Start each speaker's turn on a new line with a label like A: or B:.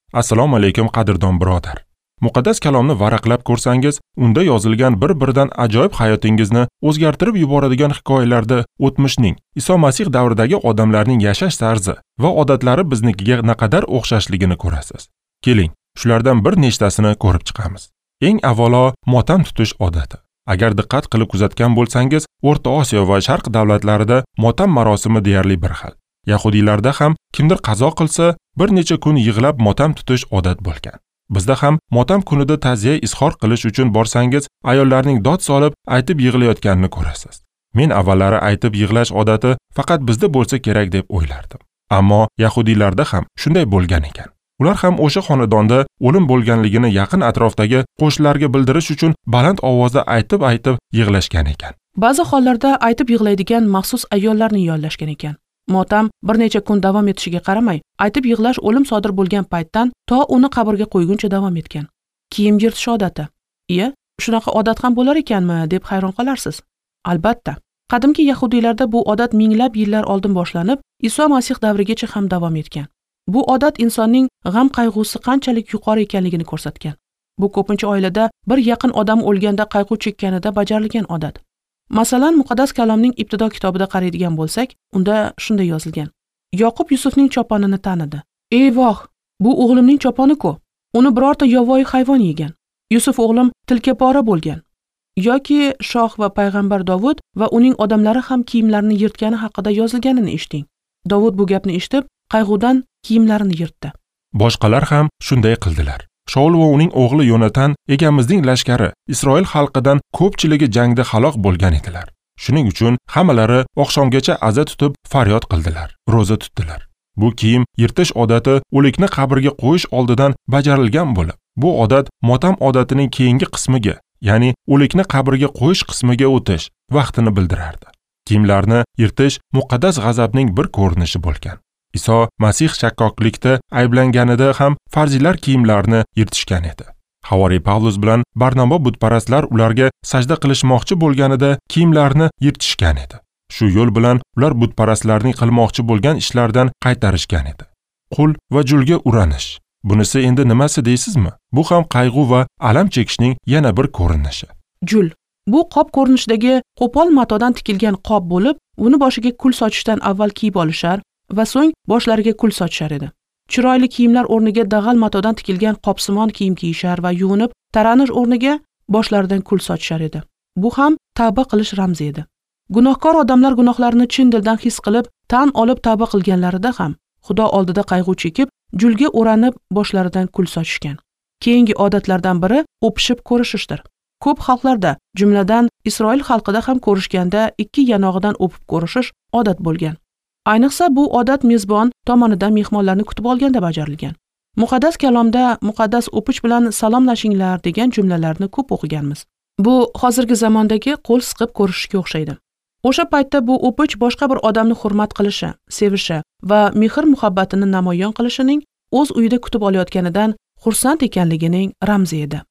A: Assalomu alaykum qadrdon birodar. Muqaddas kalomni varaqlab ko'rsangiz, unda yozilgan bir-biridan ajoyib hayotingizni o'zgartirib yuboradigan hikoyalarda o'tmishning, Iso Masih davridagi odamlarning yashash tarzi va odatlari biznikiga naqadar o'xshashligini ko'rasiz. Keling, shulardan bir nechtasini ko'rib chiqamiz. Eng avvalo, motam tutish odati. Agar diqqat qilib kuzatgan bo'lsangiz, O'rta Osiyo va Sharq davlatlarida motam marosimi deyarli bir xil. Yahudiylarda ham kimdir qazo qilsa, bir necha kun yig'lab motam tutish odat bo'lgan. Bizda ham motam kunida ta'ziya izhor qilish uchun borsangiz, ayollarning dod solib, aytib yig'layotganini ko'rasiz. Men avvallari aytib yig'lash odati faqat bizda bo'lsa kerak deb o'ylardim. Ammo yahudiylarda ham shunday bo'lgan ekan. Ular ham o'sha xonadonda o'lim bo'lganligini yaqin atrofdagi qo'shnilarga bildirish uchun baland ovozda aytib yig'lashgan ekan.
B: Ba'zi hollarda aytib yig'laydigan maxsus ayollarni yollashgan ekan. Motam bir necha kun davom etishiga qaramay, aytib yig'lash o'lim sodir bo'lgan paytdan to uni qabrga qo'yguncha davom etgan. Kiyim yirtish odati. Shunaqa odat ham bo'lar ekanmi deb hayron qolarsiz. Albatta, qadimgi yahudiylarda bu odat minglab yillar oldin boshlanib, Iso Masih davrigacha ham davom etgan. Bu odat insonning g'am-qayg'usi qanchalik yuqori ekanligini ko'rsatgan. Bu ko'pincha oilada bir yaqin odam o'lganda qayg'u chekkanida bajarilgan odat. Masalan, Muqaddas kalomning ibtido kitobida qaraydigan bo'lsak, unda shunday yozilgan. Yoqub Yusufning choponini tanidi. Ey voh, bu o'g'limning choponi-ku. Uni birorta yovvoyi hayvon yegan. Yusuf o'g'lim tilkapora bo'lgan. Yoki shoh va payg'ambar Dovud va uning odamlari ham kiyimlarini yirtgani haqida yozilganini eshiting. Dovud bu gapni eshitib, qayg'udan kiyimlarini yirtdi.
A: Boshqalar ham shunday qildilar. Shaul va uning o'g'li Yonatan egamizning lashkari Isroil xalqidan ko'pchiligi jangda halok bo'lgan edilar. Shuning uchun hammalari oqshomgacha aza tutib faryod qildilar, roza tutdilar. Bu kiyim yirtish odati o'likni qabrga qo'yish oldidan bajarilgan bo'lib, bu odat motam odatining keyingi qismiga, ya'ni o'likni qabrga qo'yish qismiga o'tish vaqtini bildirardi. Kiyimlarni yirtish muqaddas g'azabning bir ko'rinishi bo'lgan. Iso Masih shakkoklikda ayblanganida ham farziylar kiyimlarini yirtishgan edi. Havoriy Pavlus bilan Barnabo butparastlar ularga sajda qilishmoqchi bo'lganida kiyimlarini yirtishgan edi. Shu yo'l bilan ular butparastlarning qilmoqchi bo'lgan ishlardan qaytarishgan edi. Qul va julga uranish. Bunisi endi nimasi deysizmi? Bu ham qayg'u va alam chekishning yana bir ko'rinishi.
B: Jul. Bu qop ko'rinishidagi qo'pol matodan tikilgan qop bo'lib, uni boshiga kul sochishdan avval kiyib olishar va so'ng boshlariga kul sochishar edi. Chiroyli kiyimlar o'rniga dag'al matodan tikilgan qopsimon kiyim kiyishar va yuvinib, taranish o'rniga boshlaridan kul sochishar edi. Bu ham tavba qilish ramzi edi. Gunohkor odamlar gunohlarini chin dildan his qilib, tan olib tavba qilganlarida ham Xudo oldida qayg'u chekib, julga o'ranib boshlaridan kul sochishgan. Keyingi odatlardan biri o'pishib ko'rishishdir. Ko'p xalqlarda, jumladan Isroil xalqida ham ko'rishganda ikki yanog'idan o'pib ko'rishish odat bo'lgan. Ayniqsa bu odat mezbon tomonidan mehmonlarni kutib olganda bajarilgan. Muqaddas kalomda muqaddas o'pish bilan salomlashinglar degan jumlalarni ko'p o'qiganmiz. Bu hozirgi zamondagi qo'l siqib ko'rishishga o'xshaydi. O'sha paytda bu o'pish boshqa bir odamni hurmat qilishi, sevishi va mehr-muhabbatini namoyon qilishining o'z uyida kutib olayotganidan xursand ekanligining ramzi edi.